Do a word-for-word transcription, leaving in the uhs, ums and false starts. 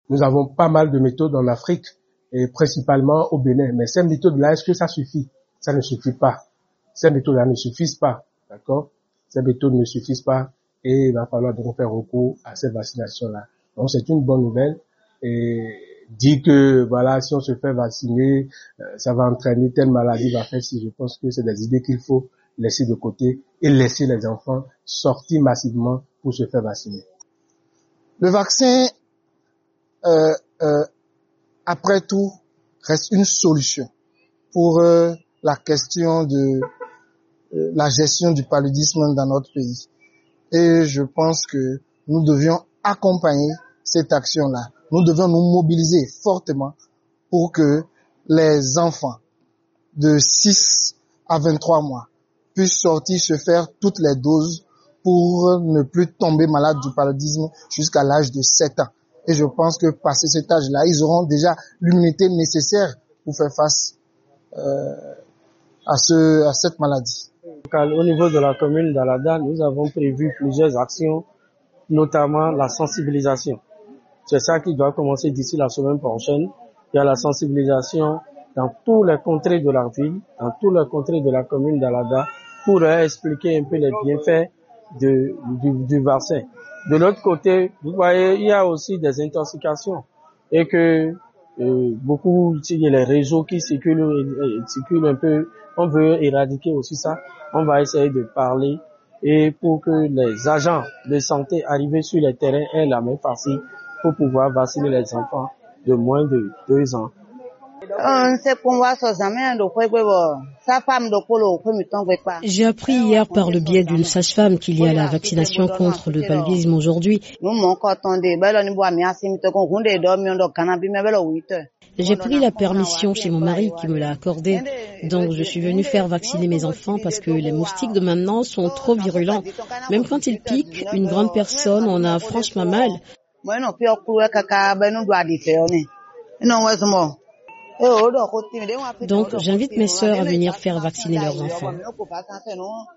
Nous avons pas mal de méthodes en Afrique, et principalement au Bénin. Mais ces méthodes-là, est-ce que ça suffit? Ça ne suffit pas. Ces méthodes-là ne suffisent pas. D'accord? Ces méthodes ne suffisent pas et il va falloir donc faire recours à cette vaccination-là. Donc c'est une bonne nouvelle. Et dire que voilà, si on se fait vacciner, euh, ça va entraîner telle maladie, va faire si, je pense que c'est des idées qu'il faut laisser de côté et laisser les enfants sortir massivement pour se faire vacciner. Le vaccin, euh, euh, après tout, reste une solution pour euh, la question de euh, la gestion du paludisme dans notre pays. Et je pense que nous devions accompagner cette action-là. Nous devons nous mobiliser fortement pour que les enfants de six à vingt-trois mois puissent sortir se faire toutes les doses pour ne plus tomber malade du paludisme jusqu'à l'âge de sept ans. Et je pense que passé cet âge-là, ils auront déjà l'immunité nécessaire pour faire face euh, à, ce, à cette maladie. Au niveau de la commune d'Alada, nous avons prévu plusieurs actions, notamment la sensibilisation. C'est ça qui doit commencer d'ici la semaine prochaine. Il y a la sensibilisation dans tous les contrées de la ville, dans tous les contrées de la commune d'Alada, pour expliquer un peu les bienfaits de, du, du vaccin. De l'autre côté, vous voyez, il y a aussi des intoxications et que euh, beaucoup, il y a les réseaux qui circulent, euh, circulent un peu. On veut éradiquer aussi ça. On va essayer de parler et pour que les agents de santé arrivés sur les terrains aient la main facile pour pouvoir vacciner les enfants de moins de deux ans. J'ai appris hier par le biais d'une sage-femme qu'il y a la vaccination contre le paludisme aujourd'hui. J'ai pris la permission chez mon mari qui me l'a accordée. Donc je suis venue faire vacciner mes enfants parce que les moustiques de maintenant sont trop virulents. Même quand ils piquent une grande personne, on a franchement mal. Donc j'invite mes sœurs à venir faire vacciner leurs enfants.